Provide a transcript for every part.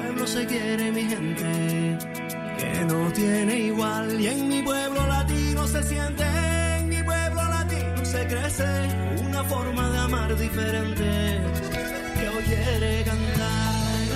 pueblo se quiere mi gente, que no tiene igual. Y en mi pueblo latino se siente, en mi pueblo latino se crece una forma de amar diferente que hoy quiere cantar.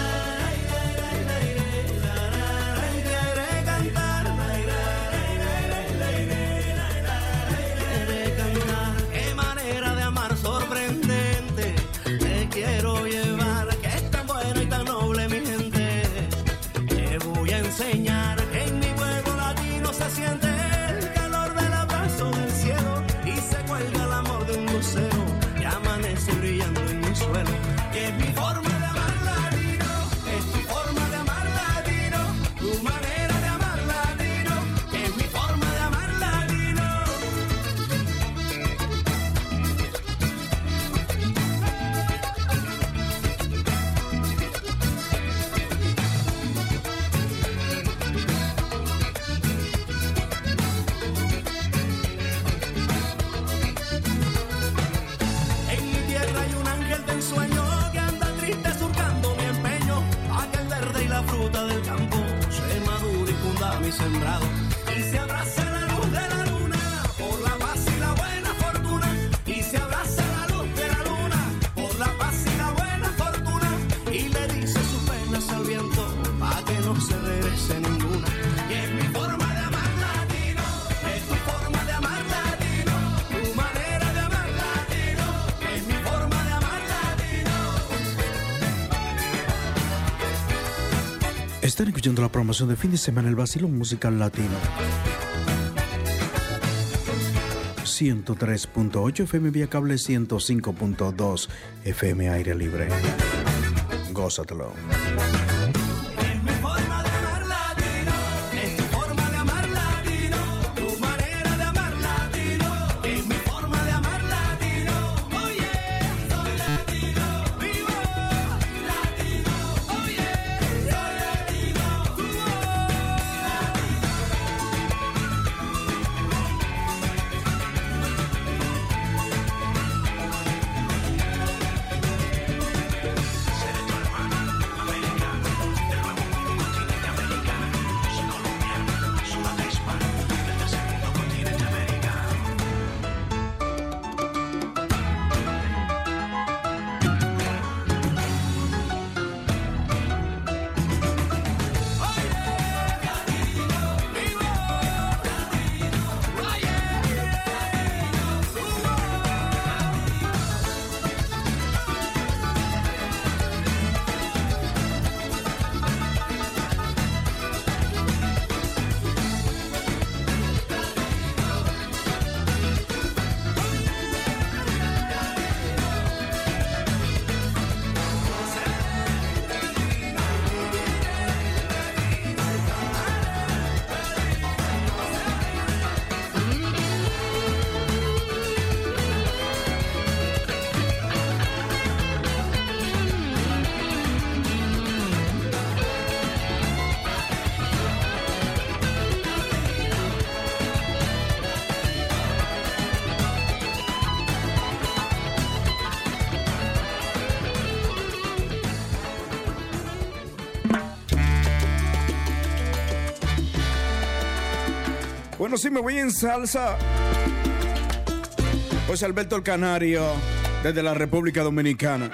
Quiero llevar, que es tan buena y tan noble mi gente. Te voy a enseñar que en mi pueblo latino se siente el calor del abrazo del cielo y se cuelga el amor de un lucero y amanece brillando en mi suelo. Que es mi forma de amar latino, es mi forma de amar latino, tu manera de amar latino, que es mi forma de amar latino. Del campo se madura y funda mi sembrado y se abraza la luz de la luna por la paz y la buena fortuna, y se abraza la luz de la luna por la paz y la buena fortuna, y le dice sus penas al viento pa' que no se regrese ninguna. Y es mi forma de amar latino, es tu forma de amar latino, tu manera de amar latino, es mi forma de amar latino. Están escuchando la promoción de fin de semana, el vacilón musical latino. 103.8 FM vía cable, 105.2 FM aire libre. Gózatelo. Bueno, sí, me voy en salsa. José Alberto el Canario, desde la República Dominicana.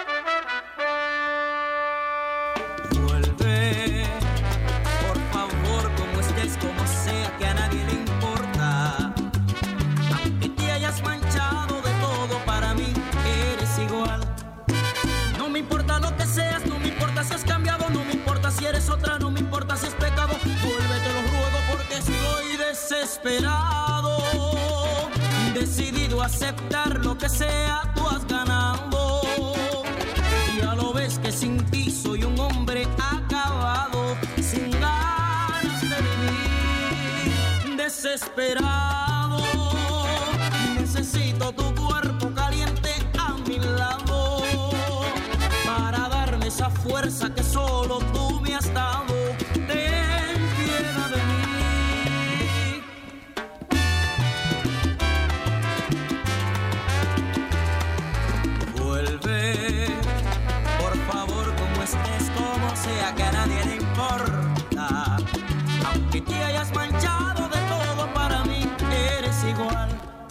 Vuelve, por favor, como estés, como sea, que a nadie le importa. Aunque te hayas manchado de todo, para mí eres igual. No me importa lo que seas, no me importa si has cambiado, no me importa si eres otra, no me importa si es pecado. Vuelve, te lo ruego, porque estoy desesperado, decidido a aceptar lo que sea, tú has ganado. Ya lo ves que sin ti soy un hombre acabado, sin ganas de vivir, desesperado. Necesito tu cuerpo caliente a mi lado, para darme esa fuerza que solo tú me has dado. Ten piedad de mí. Vuelve, por favor, como estés, como sea, que nadie le importa. Aunque te hayas manchado de todo, para mí eres igual.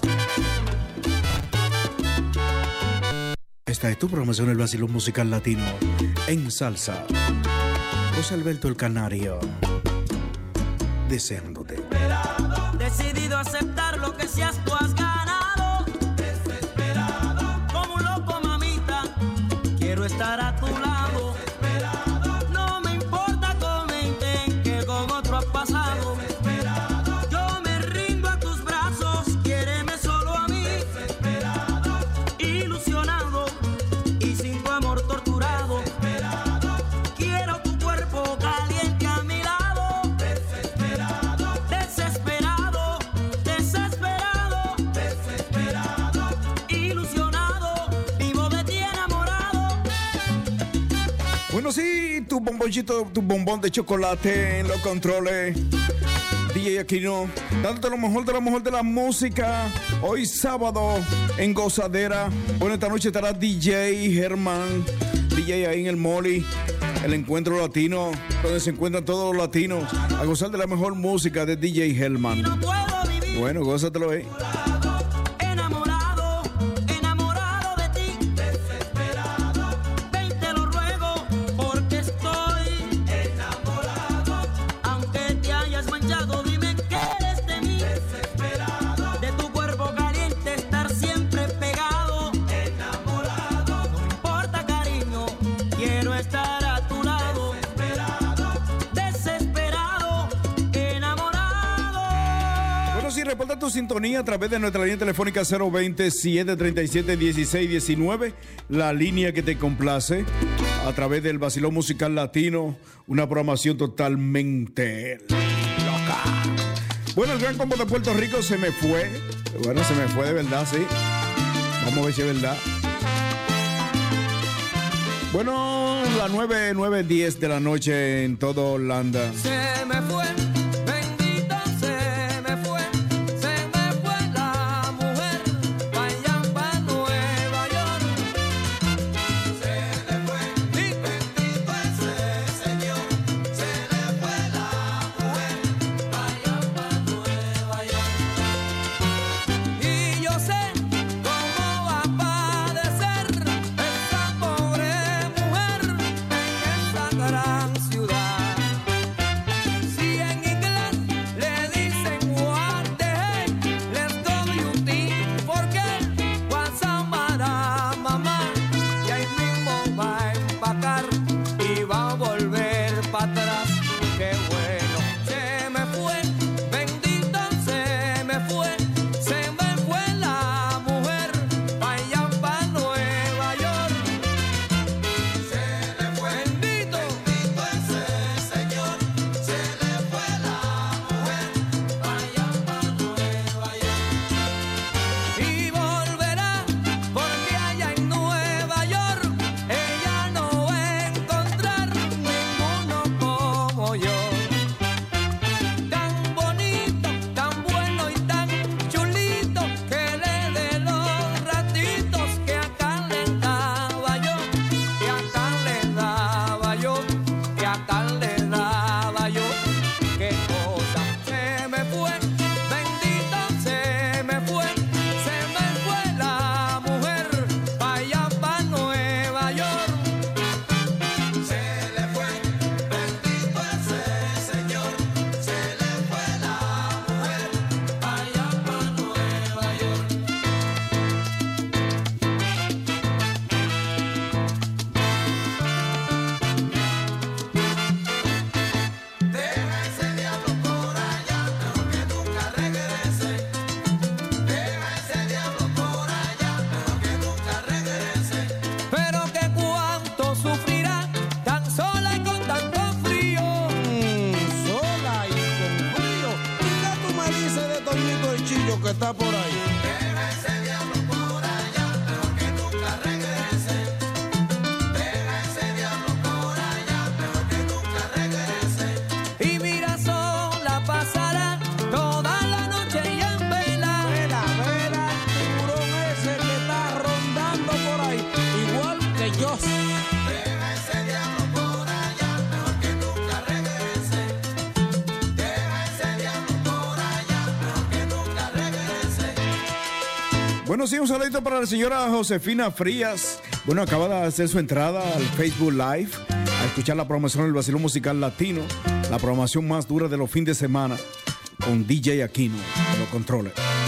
Esta es tu programación, el vacilón musical latino en salsa. José Alberto el Canario, deseándote. Decidido a aceptar lo que seas, tú has ganado. Desesperado, como un loco, mamita, quiero estar a tu lado. Desesperado, no me importa, comenten que con otro has pasado. Desesperado, yo me rindo a tus brazos, quiéreme solo a mí. Desesperado, ilusionado y sin tu amor torturado. Desesperado, quiero tu cuerpo caliente a mi lado. Desesperado, desesperado, desesperado, desesperado, ilusionado, vivo de ti enamorado. Bueno, sí, tu bomboncito, tu bombón de chocolate en los controles. DJ Aquino, dándote lo mejor de la música. Hoy sábado en Gozadera. Bueno, esta noche estará DJ Germán, DJ ahí en el Molly, el encuentro latino, donde se encuentran todos los latinos a gozar de la mejor música de DJ Germán. No puedo vivir Bueno, gózatelo ahí. enamorado, enamorado de ti. Desesperado, ven, te lo ruego, porque estoy enamorado. Aunque te hayas manchado, dime que eres de mí. Desesperado, de tu cuerpo caliente estar siempre pegado. Enamorado, no me importa, cariño, quiero estar a tu lado. Desesperado, enamorado. Bueno, sí, reporta tu sintonía a través de nuestra línea telefónica 020-737-1619, la línea que te complace, a través del Vacilón Musical Latino, una programación totalmente loca. Bueno, el Gran Combo de Puerto Rico se me fue. Bueno, se me fue de verdad, sí. Vamos a ver si es verdad. Bueno, las 9:10 de la noche en toda Holanda. Se me fue, bendito se me fue la mujer, pa' allá pa' Nueva York. Se le fue, bendito ese señor, se le fue la mujer, pa' allá pa' Nueva York. Y yo sé cómo va a padecer esa pobre mujer en esa gran ciudad. Si en inglés le dicen what the heck, let's go beauty, porque Guasamara mamá, y ahí mismo va a empacar y va a volver para atrás. Qué bueno, se me fue, bendito se me fue la mujer, pa' allá pa' Nueva York. Se le fue, bendito ese señor, se le fue la mujer, pa' allá pa' Nueva York. Y volverá, porque allá en Nueva York ella no va a encontrar ninguno como yo. Tan bonito, tan bueno y tan chulito, que le dé los ratitos que acá le daba yo, que acá le daba yo, que acá le daba yo. Qué cosa, se me fue, bendito se me fue la mujer, pa' allá pa' Nueva York. Se le fue, bendito ese señor, se le fue la mujer, pa' allá pa' Nueva York. Deja ese diablo por allá, mejor que nunca regrese. Deja ese diablo por allá, mejor que nunca regrese. Pero que cuánto sufrirá, tan sola y con tanto frío. Sola y con frío. ¿Y qué tú me dices de Toñito el Chillo que está por ahí? Deja ese diablo por allá, mejor que nunca regrese. Deja ese diablo por allá, mejor que nunca regrese. Y mira, sola pasará toda la noche y en vela. Vela, vela, el tiburón ese que está rondando por ahí, igual que yo. Deja ese diablo por allá, mejor que nunca Bueno, sí, un saludito para la señora Josefina Frías. Bueno, acaba de hacer su entrada al Facebook Live a escuchar la promoción del Vacilón Musical Latino, la programación más dura de los fines de semana, con DJ Aquino, los controles.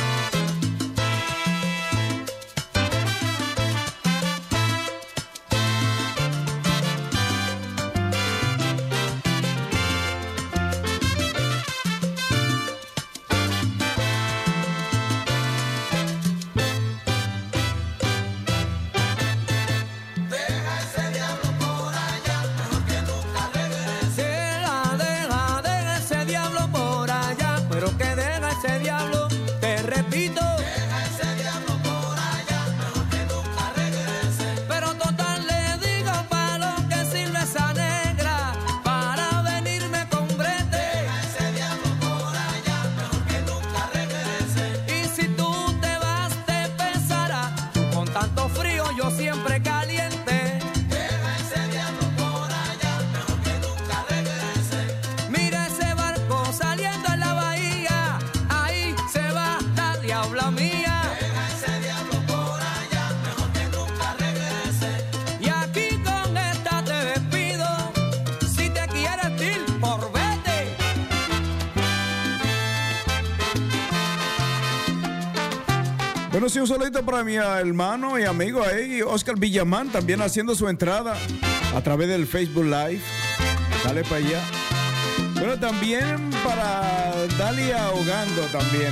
Bueno, sí, un saludito para mi hermano y amigo ahí, Oscar Villamán, también haciendo su entrada a través del Facebook Live. Dale para allá. Bueno, también para Dalia Ahogando también.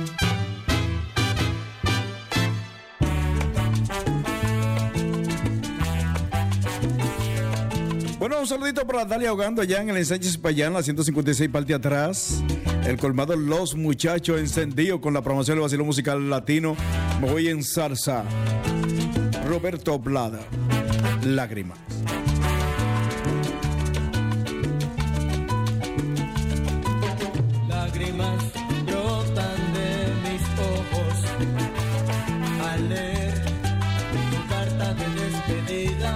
Bueno, un saludito para Dalia Ahogando allá en el Ensanche Payán, la 156 parte atrás. El colmado Los Muchachos encendido con la promoción del Vacilón Musical Latino. Me voy en salsa. Roberto Blada, Lágrimas. Lágrimas brotan de mis ojos al leer tu carta de despedida.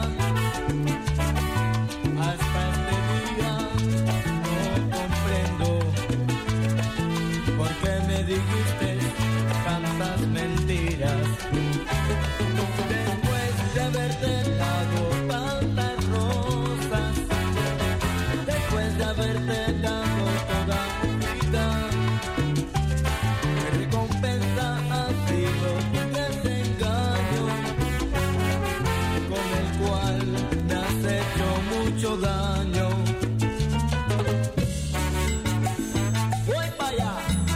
Hasta este día no comprendo por qué me dijiste tantas mentiras. Después de haberte dado tantas rosas, después de haberte dado toda mi vida, mi recompensa ha sido tu desengaño, con el cual me has hecho mucho daño. Voy para allá.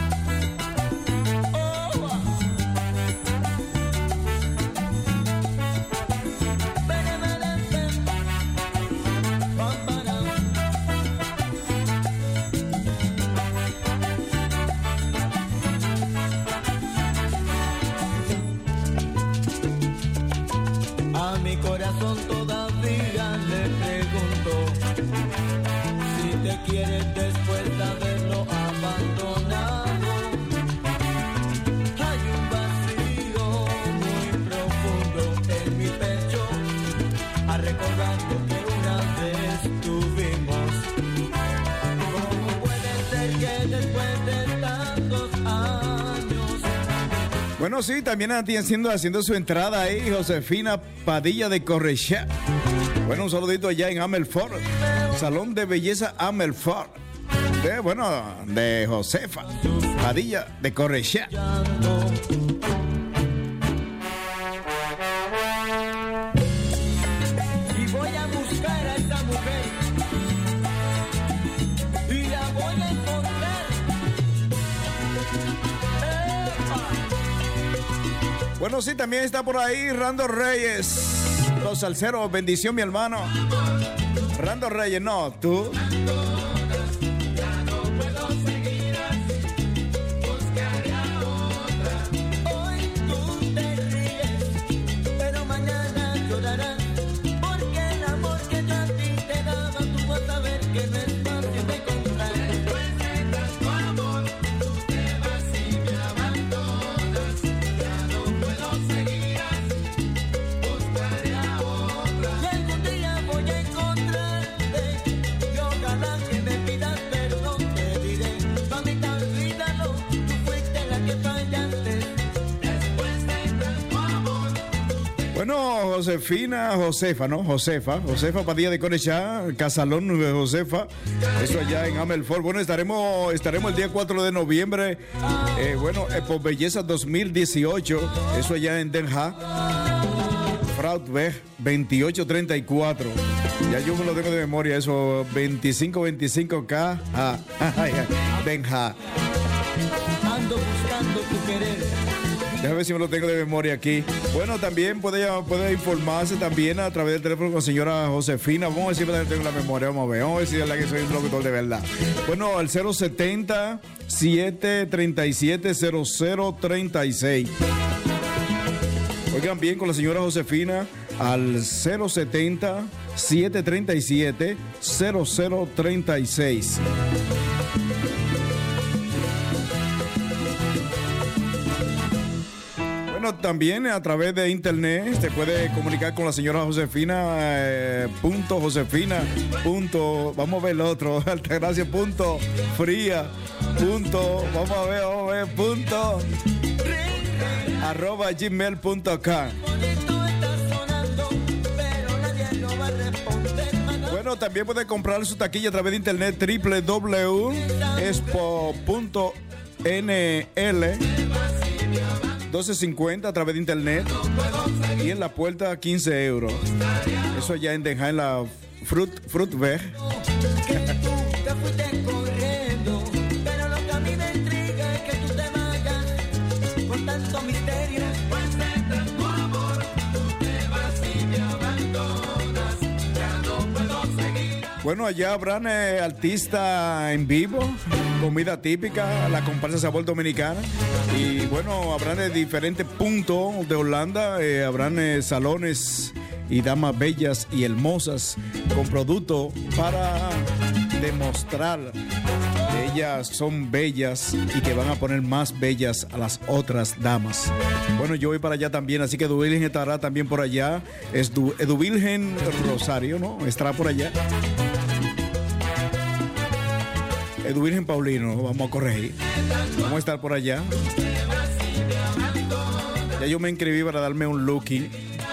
A mi corazón todavía le pregunto si te quieres después de haberlo abandonado. Hay un vacío muy profundo en mi pecho a recordar lo que una vez tuvimos. ¿Cómo puede ser que después de tantos años? Bueno, sí, también haciendo su entrada ahí, Josefina Padilla de Correchá. Bueno, un saludito allá en Amelfort, Salón de Belleza Amelfort. De Josefa Padilla de Correchá. Y voy a buscar a esa mujer y la voy a encontrar. Bueno, sí, también está por ahí Rando Reyes. Los salseros, bendición, mi hermano. Rando Reyes, no, tú. Hoy tú te ríes, pero mañana llorarás, porque el amor que yo a ti te daba, tú vas a ver que no es fácil de encontrar. Después de tanto amor, tú te vas y me abandonas, ya no puedo seguir así, buscaré a otra. Y algún día voy a encontrarte, y ojalá Josefina, Josefa, ¿no? Josefa Padilla de Conechá, Casalón de Josefa, eso allá en Amelfort. Bueno, estaremos el día 4 de noviembre, por Belleza 2018, eso allá en Den Haag, Fruitweg 2834. Ya yo me lo tengo de memoria, eso, 25K, Den Haag. Ando buscando tu querer. Déjame ver si me lo tengo de memoria aquí. Bueno, también puede informarse también a través del teléfono con la señora Josefina. Vamos a ver si me tengo la memoria. Vamos a ver si es la que soy un locutor de verdad. Bueno, al 070-737-0036. Oigan bien, con la señora Josefina al 070-737-0036. Bueno, también a través de internet se puede comunicar con la señora Josefina, vamos a ver el otro, Altagracia, fría, vamos a ver, @gmail.com. Bueno, también puede comprar su taquilla a través de internet www.expo.nl 12.50 a través de internet y en la puerta 15 euros. Eso allá en Den Haag, en la Fruitweg. Que tú te fuiste corriendo, pero lo que a mí me intriga es que tú te vayas con tanto misterio. Pues de tu amor tú te vas y me abandonas, ya no puedo seguir. Bueno, allá habrán artistas en vivo, comida típica, la comparsa Sabor Dominicana. Y bueno, habrán de diferentes puntos de Holanda, habrán salones y damas bellas y hermosas con productos para demostrar que ellas son bellas y que van a poner más bellas a las otras damas. Bueno, yo voy para allá también, así que Eduvirgen estará también por allá. Es Eduvirgen Rosario, ¿no? Estará por allá. Eduvirgen Paulino, vamos a corregir. Vamos a estar por allá. Ya yo me inscribí para darme un looking.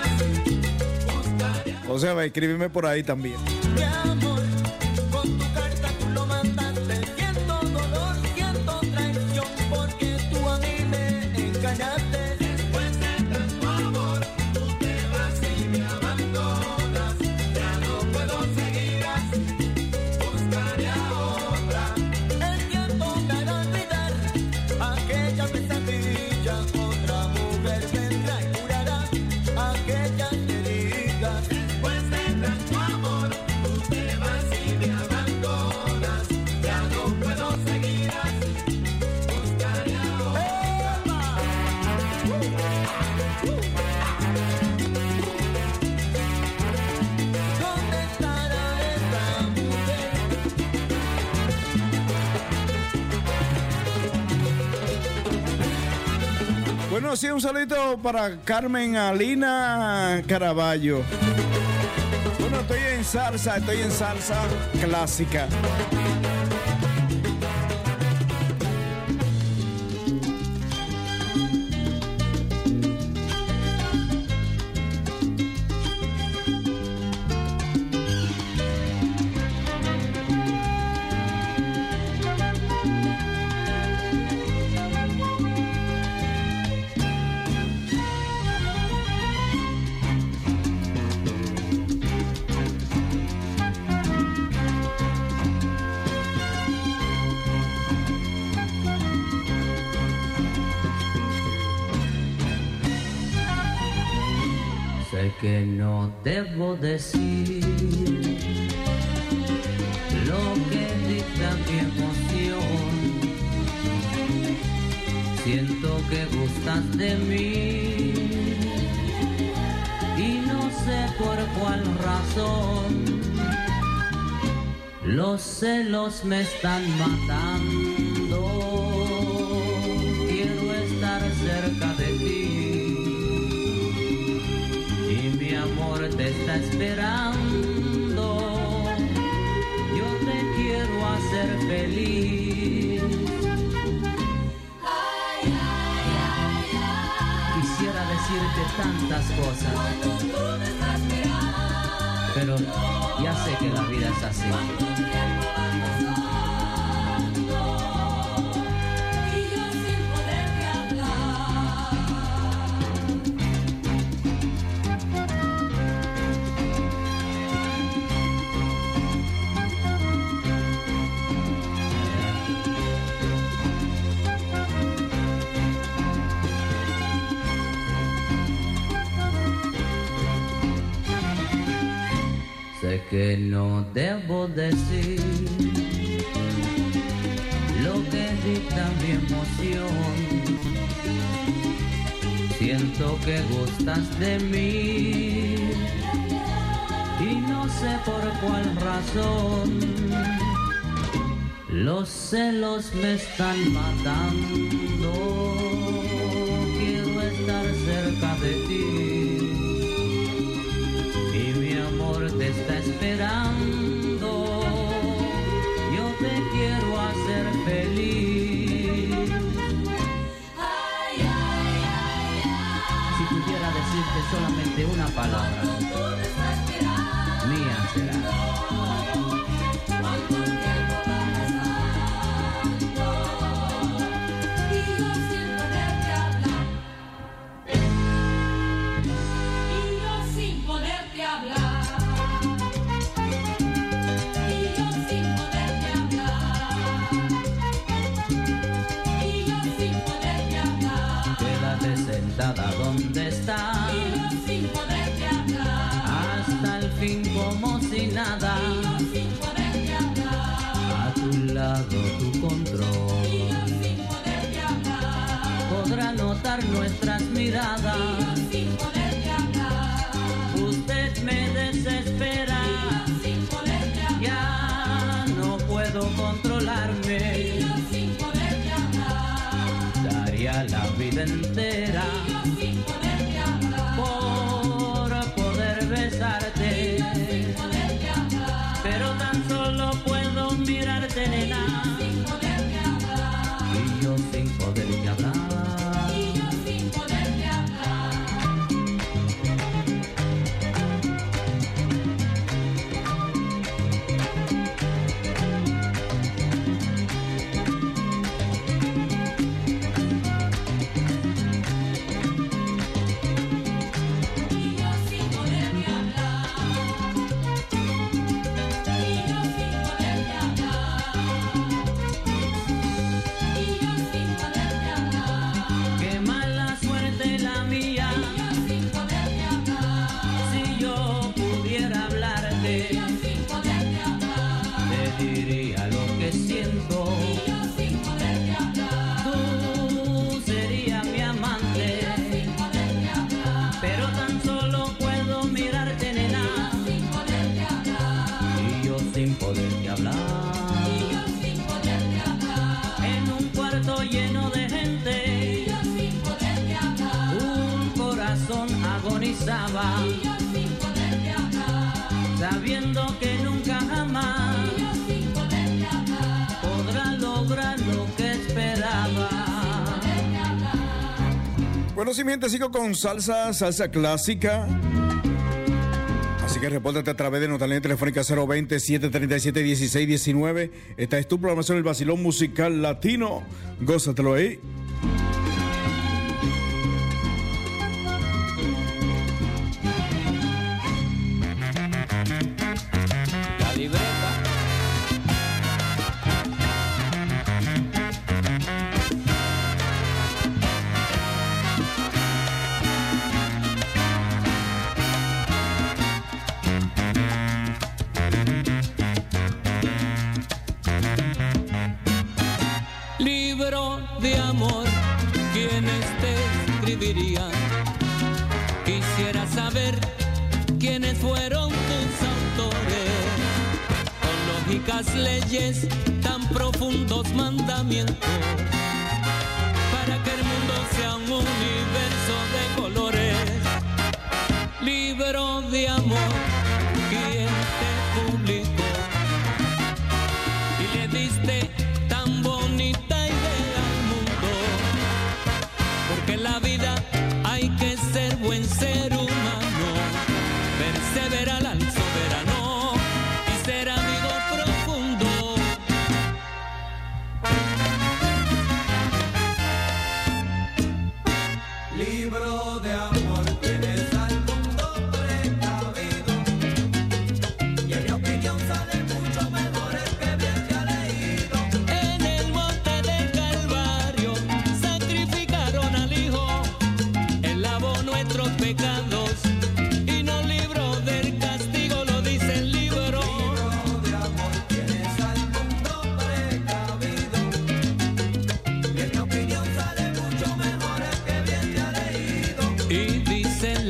O sea, va a escribirme por ahí también. Mi amor, con tu carta tú lo mandaste. Siento dolor, siento traición, porque tú a mí me engañaste. Después de tanto amor, tú te vas y me abandonas. Ya no puedo seguir así, buscaré a otra. El tiempo me hará olvidar aquella pesadilla. Otra mujer vendrá y curará aquellas heridas. Después de tanto amor, tú te vas y me abandonas. Ya no puedo seguir así, buscaré a otra. ¿Dónde estará esta mujer? Bueno, sí, un saludito para Carmen Alina Caraballo. Bueno, estoy en salsa clásica. Sé que no debo decir lo que dicta mi emoción. Siento que gustas de mí y no sé por cuál razón. Los celos me están matando. Quiero estar cerca de ti. Mi amor te está esperando. Yo te quiero hacer feliz. Quisiera decirte tantas cosas. Pero ya sé que la vida es así. Sé que no debo decir lo que dicta mi emoción. Siento que gustas de mí y no sé por cuál razón. Los celos me están matando. Quiero estar cerca de ti. Te está esperando, yo te quiero hacer feliz. Ay, ay, ay, ay. Si pudiera decirte solamente una palabra, mía será. Cuánto tiempo va pasando y yo sin poderte hablar. Y yo sin poderte hablar. Sentada donde estás, sin poderte hablar, hasta el fin como si nada, sin poderte hablar, a tu lado tu control, sin poderte hablar, podrá notar nuestras miradas, sin poderte hablar, usted me desespera, sin poderte hablar, ya no puedo controlarme, sin poderte hablar, daría la vida entera por poder besarte, pero tan solo puedo mirarte, nena, y yo sin poderte hablar. Sabiendo que nunca jamás podrá lograr lo que esperaba. Bueno, sí, mi gente, sigo con salsa clásica. Así que repórtate a través de nuestra línea telefónica 020-737-1619. Esta es tu programación, el Vacilón Musical Latino. Gózatelo ahí. Quisiera saber quiénes fueron tus autores, con lógicas leyes, tan profundos mandamientos, para que el mundo sea un universo de colores. Libro de amor, quien te publicó y le diste tan bonita idea al mundo, porque en la vida hay que ser buen ser.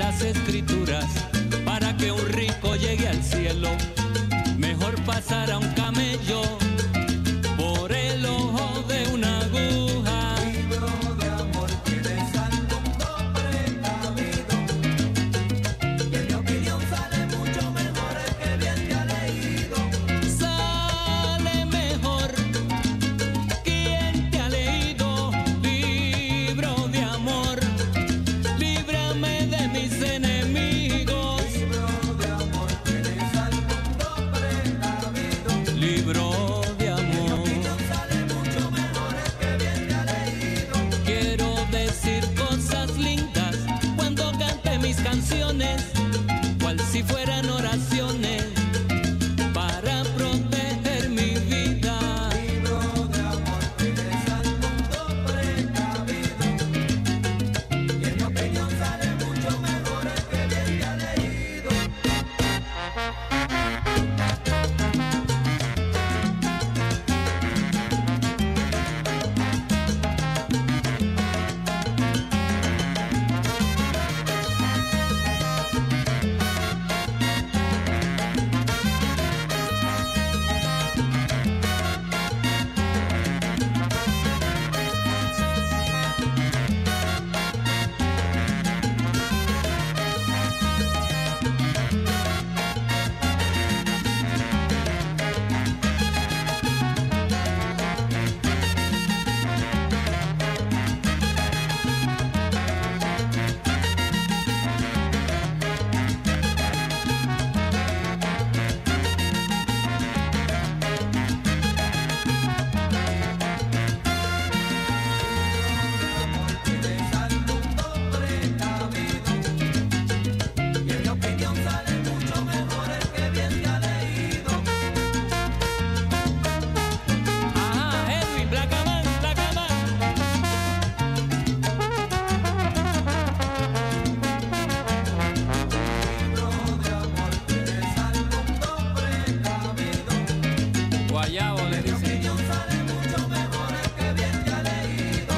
las escrituras para que un rico llegue al cielo. Mejor pasar a un camello por el ojo de una aguja. Libro de amor que desal mundo precavido. Y en mi opinión sale mucho mejor el que bien te ha leído. Sale mejor quien te ha leído. Libro de amor, líbrame de mis enemigos. Libro de amor que desal mundo precavido. Libro de En mi amor. opinión sale mucho mejor el que bien te ha leído. Quiero decir cosas lindas cuando cante mis canciones, cual si fueran oraciones para proteger mi vida. Libro de amor que desal mundo precavido. Y en mi opinión sale mucho mejor el que bien te ha leído. Desal mundo precavido. Y en mi opinión sale mucho mejor el que bien te ha leído. Ajá, Edwin, Blackaman, Blackaman. Libro de amor que desal mundo precavido. Guayabo le En mi dice. opinión sale mucho mejor el que bien te ha leído.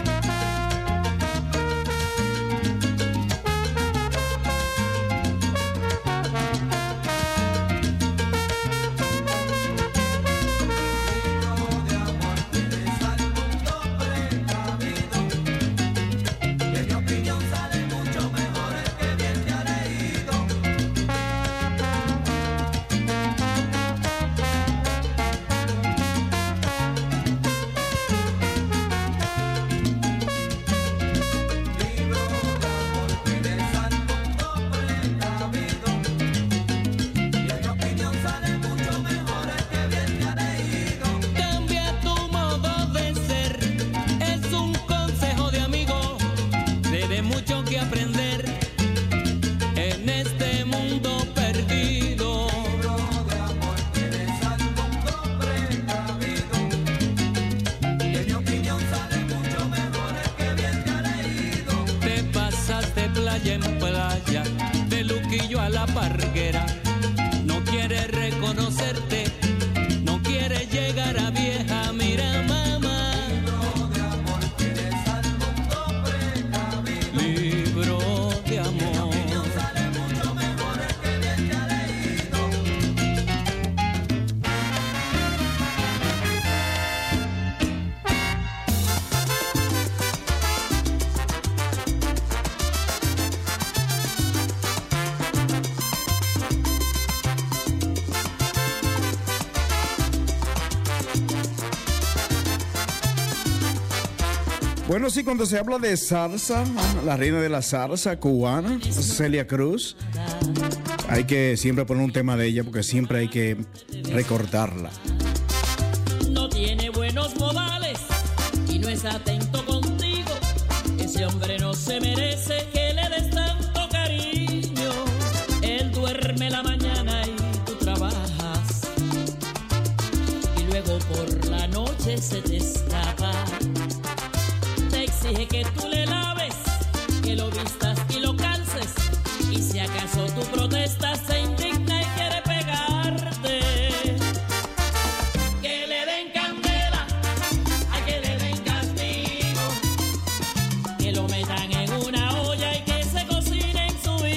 Libro de amor que desal mundo precavido. Y en mi opinión sale mucho mejor el que bien te ha leído. Libro de amor que desal mundo precavido. Y en mi opinión sale mucho mejor el que bien te ha leído. Cambia tu modo de ser, es un consejo de amigo. Tiene mucho que aprender en este mundo perdido. Libro de amor que desal mundo precavido. Y en mi opinión sale mucho mejor el que bien te ha leído. Te pasas de playa en playa, de Luquillo a la Parguera. No quiere reconocerte, no quiere llegar a vieja. Mira, mamá. Libro de amor que desal mundo precavido. Libro de En mi amor. opinión sale mucho mejor el que bien te ha leído. Bueno, sí, cuando se habla de salsa, la reina de la salsa cubana, Celia Cruz, hay que siempre poner un tema de ella porque siempre hay que recordarla. No tiene buenos modales y no es atento contigo. Ese hombre no se merece que le des tanto cariño. Él duerme la mañana y tú trabajas. Y luego por la noche se te escapa. Te exige que tú le laves, que lo vistas y lo calces. Y si acaso tú protestas, se indigna y quiere pegarte. Que le den candela, hay que le den castigo. Que lo metan en una olla y que se cocine en su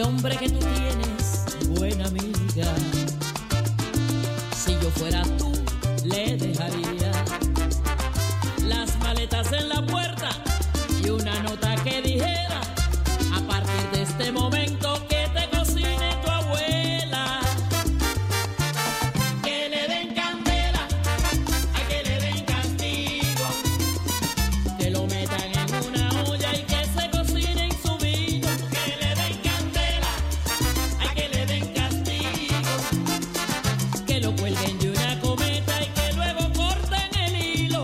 hombre que tú tienes, buena amiga. Si yo fuera tú, le dejaría las maletas en la puerta y una nota que dijera: a partir de este momento que te cocine tu abuela. Que le den candela, a que le den castigo, que lo metan en una olla y que se cocinen su vino. Que le den candela, a que le den castigo, que lo cuelguen de una cometa y que luego corten el hilo.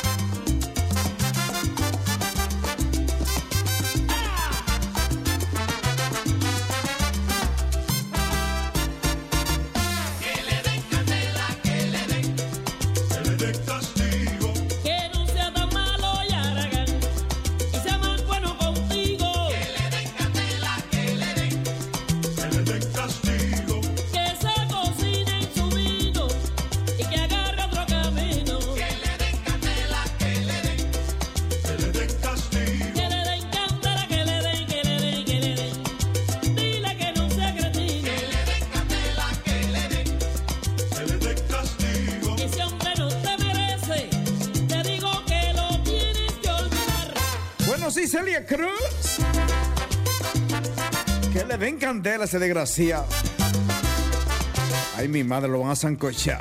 Que no sea tan malo y haragán y sea más bueno contigo. Que le den candela, que le den castigo. Que se cocine en su vino y que agarre otro camino. Que le den candela, que le den castigo. Que le den candela, que le den. Dile que no sea cretino. Que le den candela, que le den castigo. Que ese hombre no te merece, te digo que lo tienes que olvidar. Bueno, sí, Celia Cruz. Que le den candela a ese desgraciado. Ay, mi madre, lo van a sancochar.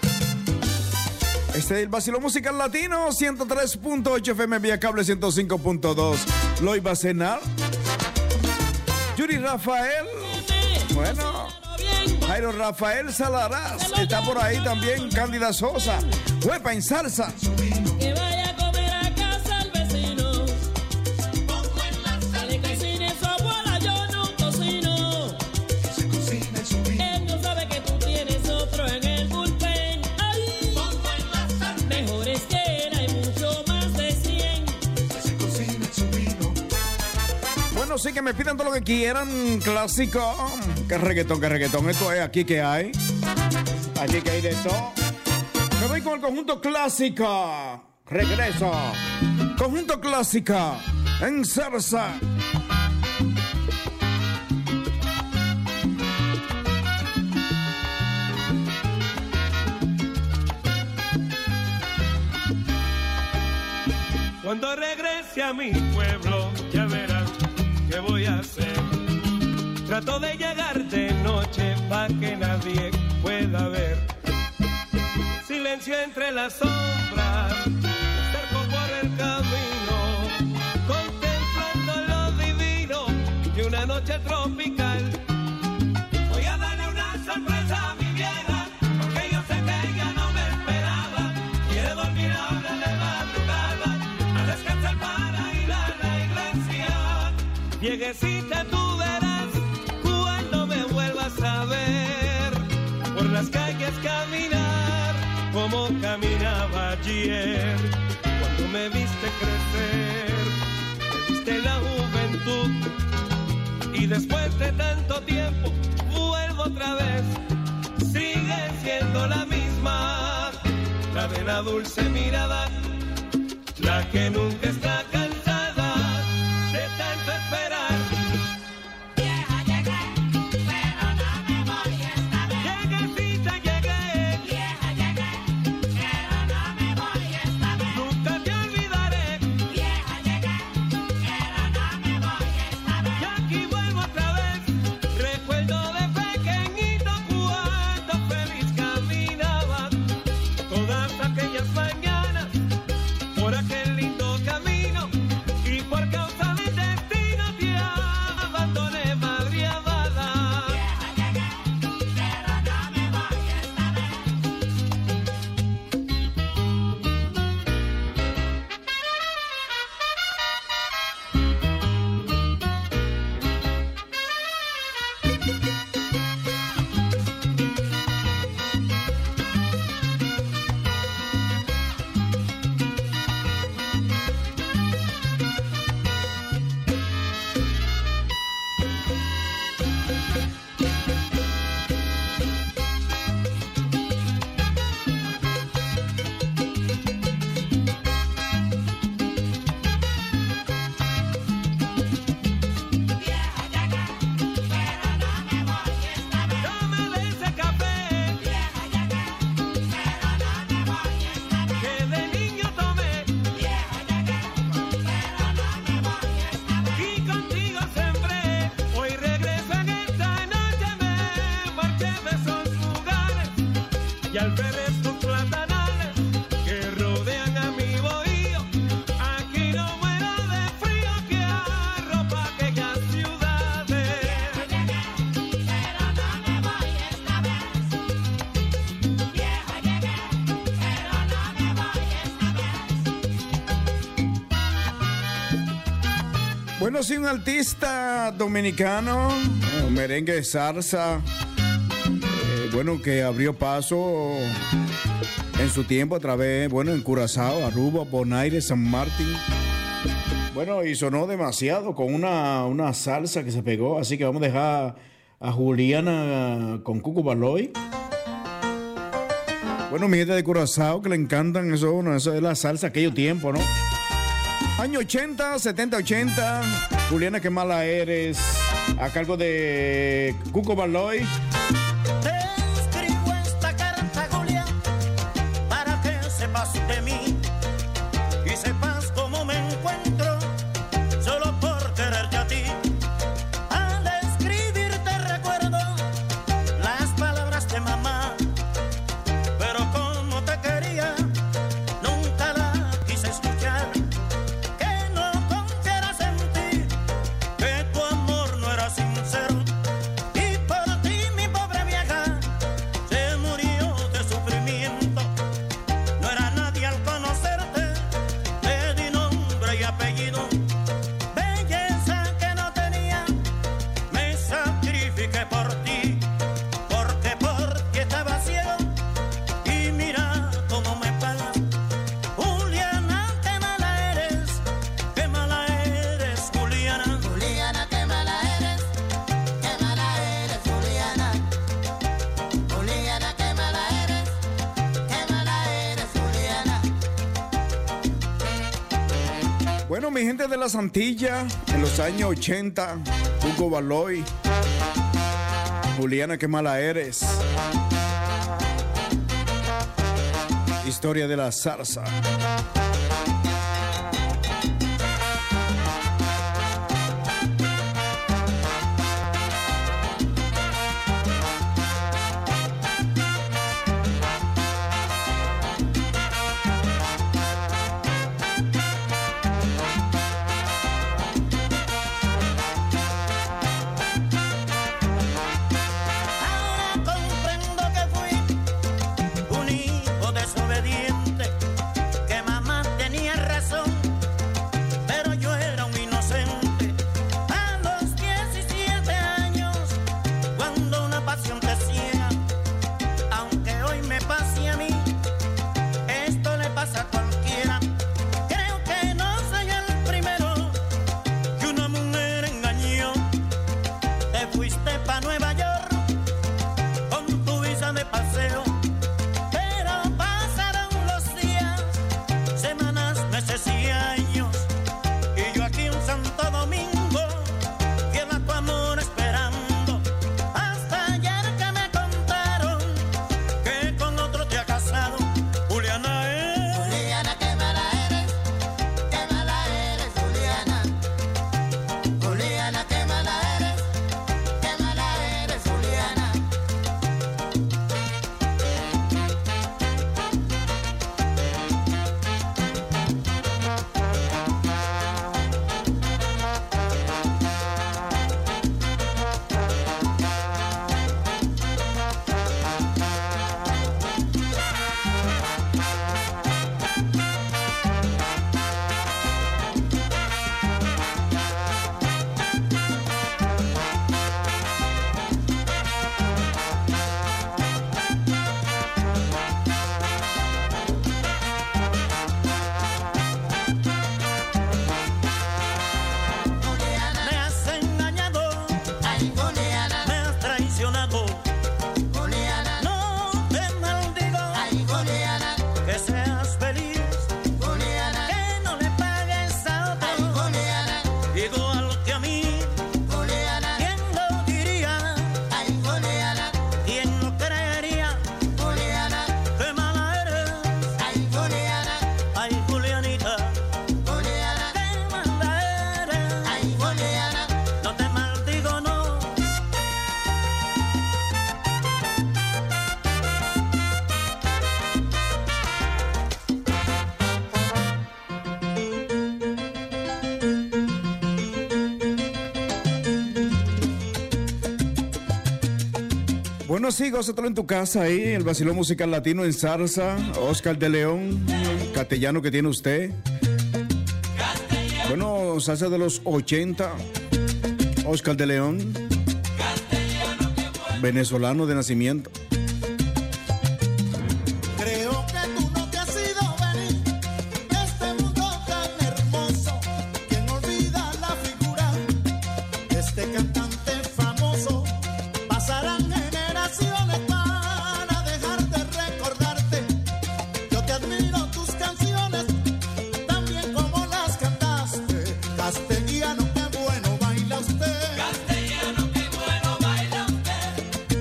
Este es el Vacilón Musical Latino, 103.8 FM vía cable, 105.2. Lo iba a cenar. Yuri Rafael. Bueno, Jairo Rafael Salaraz. Está por ahí también Cándida Sosa. Huepa en salsa. Que vaya a comer a casa el vecino. Que le cocine su abuela, yo no cocino. Él no sabe que tú tienes otro en el bullpen. Ay, mejores que él hay mucho más de 100. Bueno, sí, que me pidan todo lo que quieran. Clásico. Que reggaetón. Esto es aquí que hay. Aquí que hay de todo. Me voy con el conjunto Clásica. Regreso. Conjunto Clásica. En salsa. Cuando regrese a mi pueblo, ya verás qué voy a hacer. Trato de llegar de noche pa' que nadie pueda ver. Silencio entre las sombras, cerco por el camino, contemplando lo divino de una noche tropical. Voy a darle una sorpresa a mi vieja, porque yo sé que ella no me esperaba. Quiere dormir ahora de madrugada, a descansar para ir a la iglesia. Viejecita, tú verás cuando me vuelvas a ver por las calles caminar como caminaba ayer. Cuando me viste crecer, me viste la juventud, y después de tanto tiempo vuelvo otra vez. Sigue siendo la misma, la de la dulce mirada, la que nunca está cansada de tanto esperar. Vieja llegué, pero no me voy esta vez. Lleguecita llegué, Vieja llegué, pero no me voy esta vez. nunca te olvidaré. Vieja llegué, pero no me voy esta vez. Y aquí vuelvo otra vez. Recuerdo de pequeñito cuando feliz caminaba todas aquellas mañanas por aquel lindo camino y al ver estos platanales que rodean a mi bohío, aquí no muero de frío que arropa aquellas ciudades. Pero no me voy esta vez. Vieja llegué, pero no me voy esta vez. Bueno, sí, un artista dominicano, merengue, salsa, bueno, que abrió paso en su tiempo a través, bueno, en Curazao, Aruba, Bonaire, San Martín. Bueno, y sonó demasiado con una salsa que se pegó, así que vamos a dejar a Juliana con Cuco Baloy. Bueno, mi gente de Curazao que le encantan eso es la salsa aquello tiempo, ¿no? Año 80, 70, 80. Juliana, qué mala eres. A cargo de Cuco Baloy. Te escribo esta carta, Julia, para que sepas de mí y sepas cómo me encuentro, solo por quererte a ti. Al escribirte recuerdo las palabras de mamá, pero como te quería, nunca la quise escuchar. Que no confieras en ti, que tu amor no era sincero. Y por ti mi pobre vieja se murió de sufrimiento. No era nadie al conocerte, te di nombre y apellido. Belleza que no tenía, me sacrifiqué por ti, porque por ti estaba ciego. Y mira cómo me pagas. Juliana, qué mala eres, Juliana. Juliana, qué mala eres, Juliana. Juliana, qué mala eres, Juliana. Bueno, mi gente de las Antillas, en los años 80, Cuco Baloy. Juliana, qué mala eres. Historia de la salsa. Ahora comprendo que fui un hijo desobediente, que mamá tenía Bueno, sí, gózatelo en tu casa ahí, el vacilón musical latino en salsa, Oscar de León, castellano que tiene usted. Bueno, salsa de los 80, Oscar de León, venezolano de nacimiento. Creo que tú no te has ido venir de este mundo tan hermoso. Quien olvida la figura de este cantante famoso. Pasarán generaciones para dejar de recordarte. Yo te admiro tus canciones, también como las cantaste. Castellano, qué bueno baila usted. Castellano, qué bueno baila usted.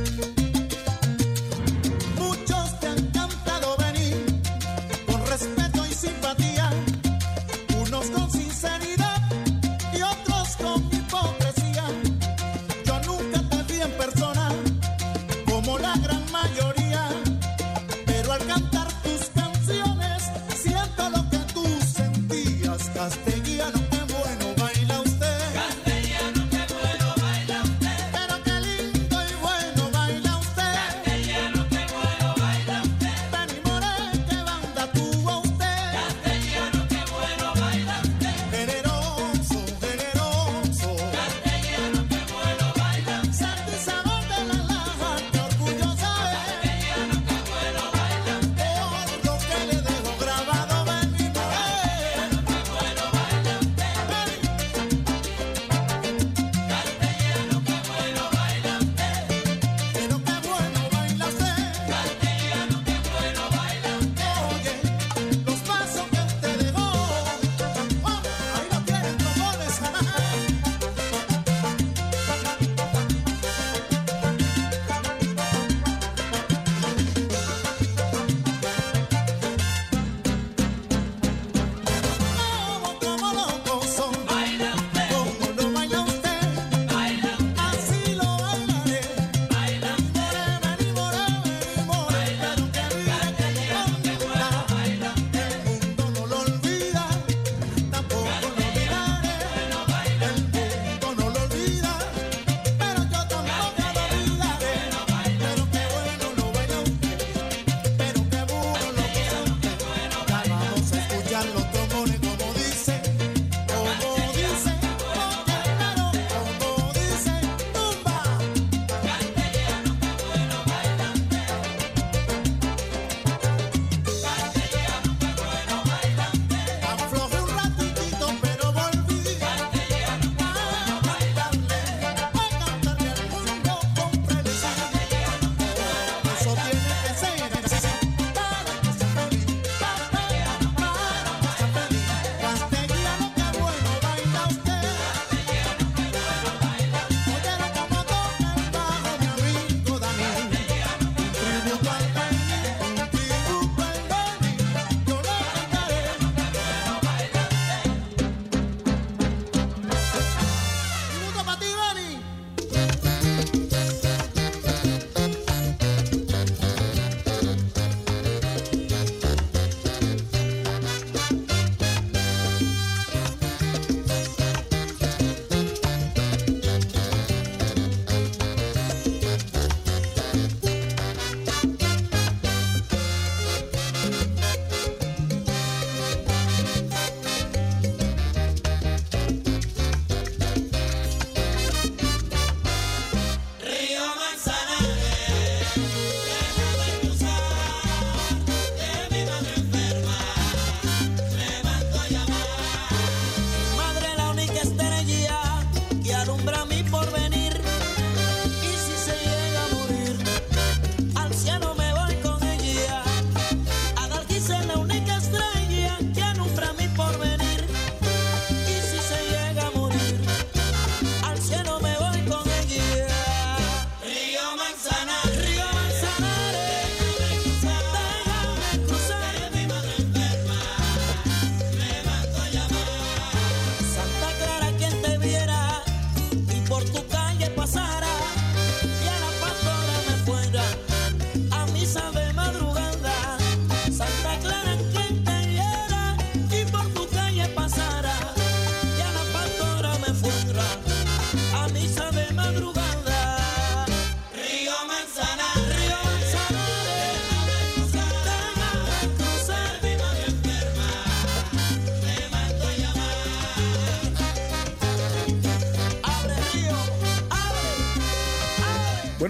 Muchos te han cantado venir con respeto y simpatía, unos con sinceridad y otros con hipocresía. Yo nunca te vi en persona como la gran mayoría, pero al cantar tus canciones siento lo que tú sentías. Castellano, qué bueno baila usted. Castellano, qué bueno baila usted. Pero qué lindo y bueno baila usted. Castellano, qué bueno baila usted. Benny Moré, qué banda tuvo usted. Castellano, qué bueno baila usted. Generoso, generoso. Castellano, qué bueno baila usted. Santo y sabor de la laja, qué orgullosa es. Castellano, qué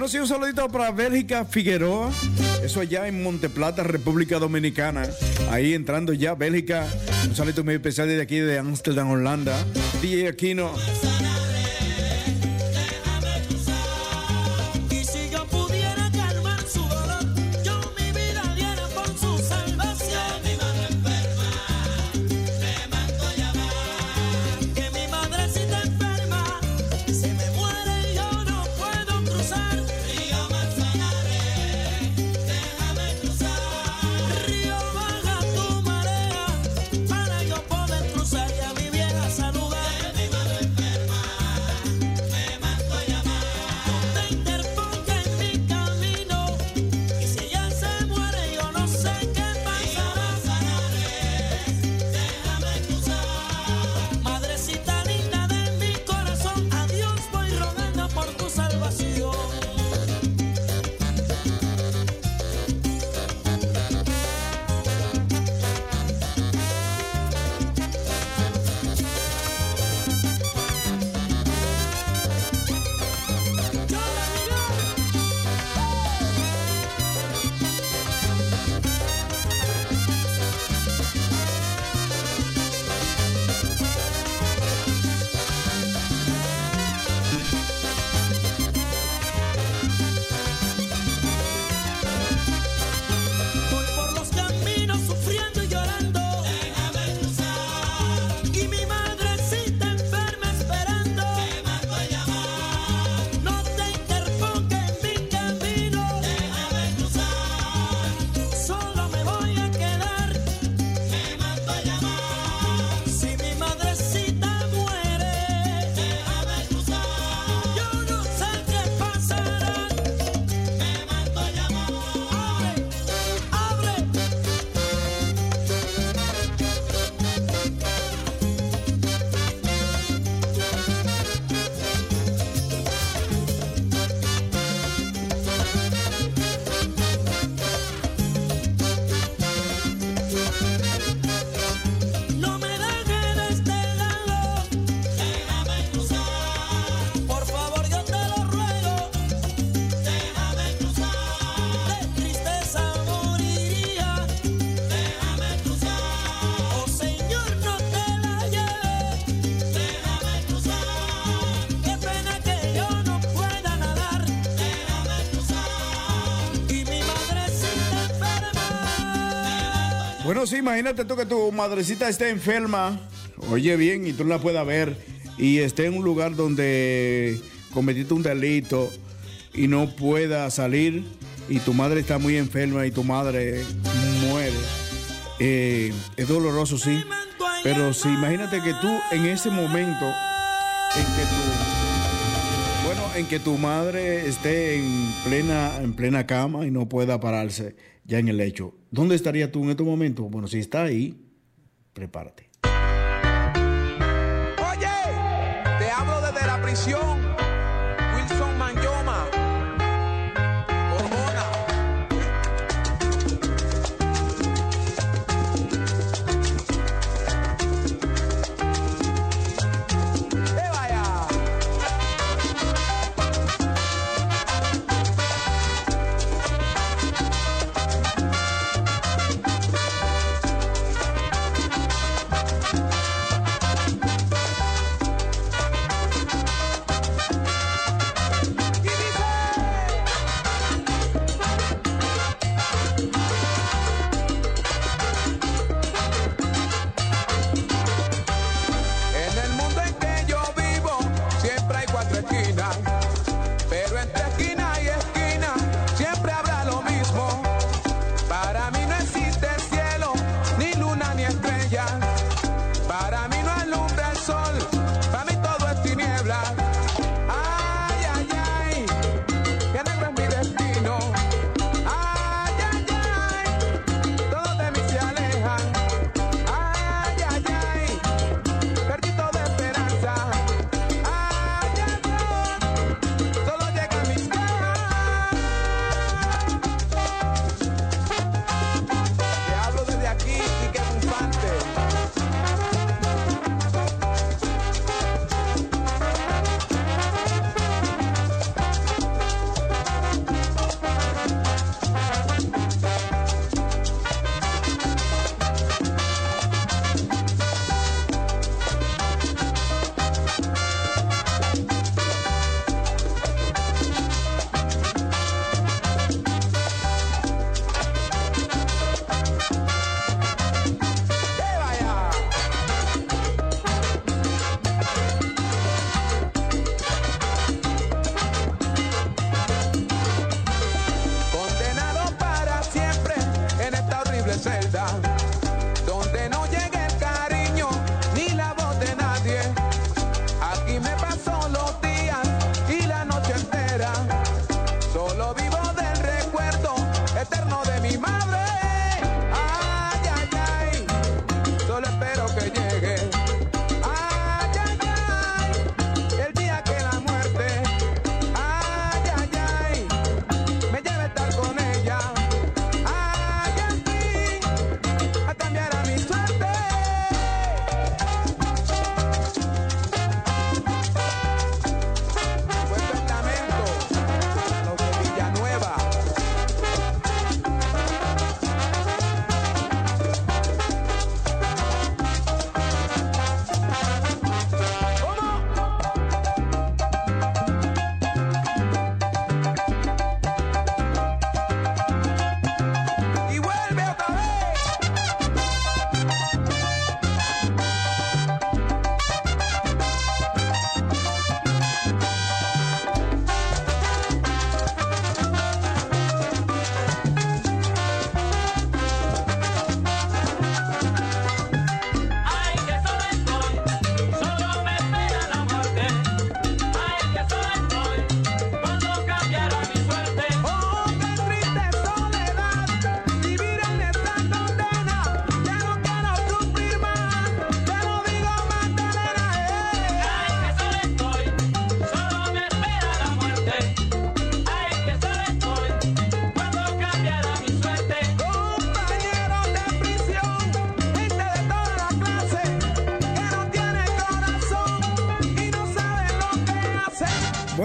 Bueno, sí, un saludito para Bélgica Figueroa. Eso allá en Monteplata, República Dominicana. Ahí entrando ya, Bélgica. Un saludito muy especial desde aquí de Amsterdam, Holanda. DJ Aquino. Bueno, sí, imagínate tú que tu madrecita esté enferma, oye bien, y tú no la puedas ver, y esté en un lugar donde cometiste un delito y no pueda salir, y tu madre está muy enferma y tu madre muere. Es doloroso, sí, pero sí, imagínate que tú en ese momento en que tu madre esté en plena cama y no pueda pararse ya en el lecho. ¿Dónde estarías tú en estos momentos? Bueno, si está ahí, prepárate. Oye, te hablo desde la prisión. Wilson Manyoma. Corona. Vaya.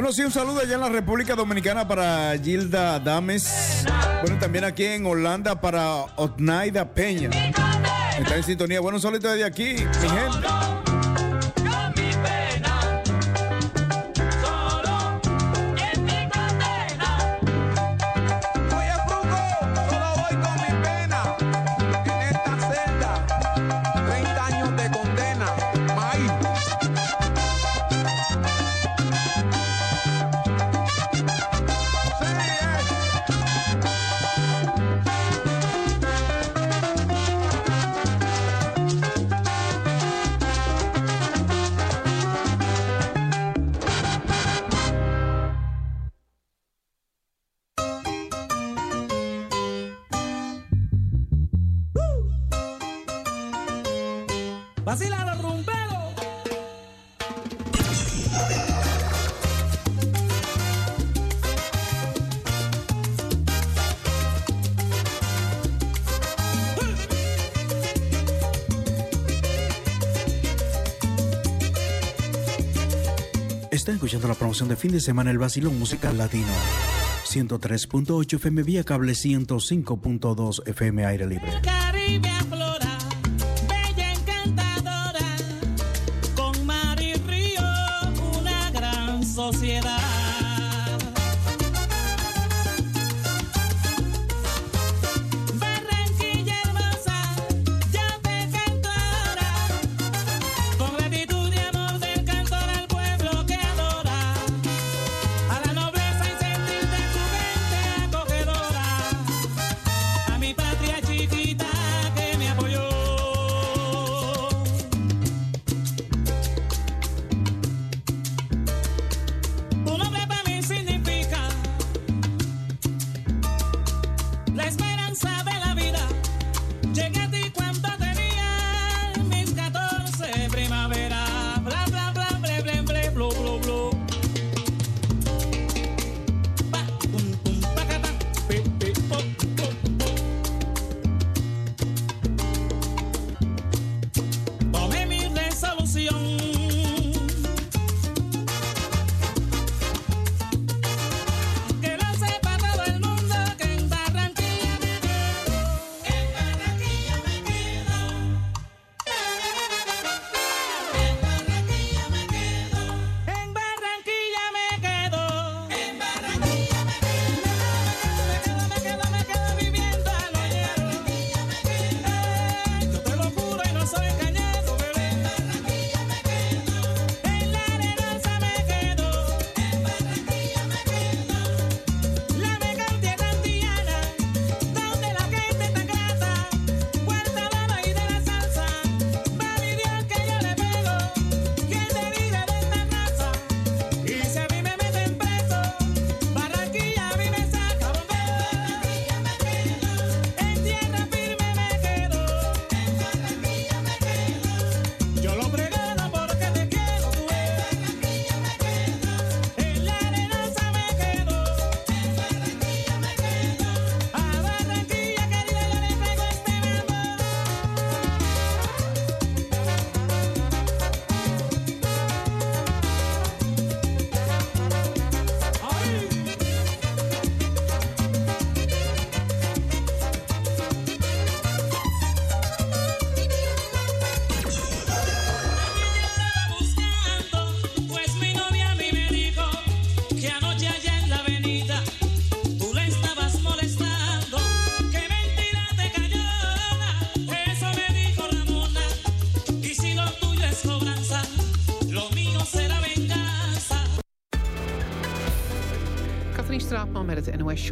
Bueno, sí, un saludo allá en la República Dominicana para Gilda Dames. Bueno, también aquí en Holanda para Otnaida Peña. Está en sintonía. Bueno, un saludo desde aquí, mi gente. Vacila los rumberos. Están escuchando la promoción de fin de semana El Vacilón Musical Latino. 103.8 FM vía cable, 105.2 FM aire libre. Caribe aflora, bella encantadora, con mar y río, una gran sociedad. Barranquilla hermosa, yo te canto ahora, con gratitud y amor del cantor al pueblo que adora, a la nobleza y sentir de su gente acogedora, a mi patria chiquita que me apoyó. Tu nombre para mí significa la esperanza de la vida. Llegué a ti cuando tenía mis 14 primavera. Bla bla bla ble ble ble blu blu blu. Pa pum pum pacata pi pi pop pop pop. Tomé mi resolución. Que lo sepa todo el mundo que en Barranquilla me quedo. En Barranquilla me quedo. En Barranquilla me quedo. En Barranquilla me quedo. En Barranquilla me quedo. Me quedo viviendo a lo llano. Yo te lo juro y no soy engañado, bebé. En Barranquilla me quedo. En la arenosa me quedo. En Barranquilla me quedo. La mega tierra antillana, donde la gente tan grata, Puerta Baba y de la salsa, va mi Dios que yo le pego. ¿Quién te dice de esta raza? Y si a mí me meten preso, Barranquilla a mí me saca bombero. En Barranquilla me quedo. En tierra firme me quedo. En Barranquilla me quedo. Yo lo pregado porque te quiero, tú. En Barranquilla me quedo. En la arenosa me quedo. En Barranquilla me quedo. A Barranquilla querida yo le traigo este mambo. Pues mi novia a mí me dijo que anoche allá en la avenida tú la estabas molestando, que mentira te cayó. Eso me dijo Ramona. Y si lo tuyo es cobranza, lo mío será venganza. Katrien Straatman met het NOS Show.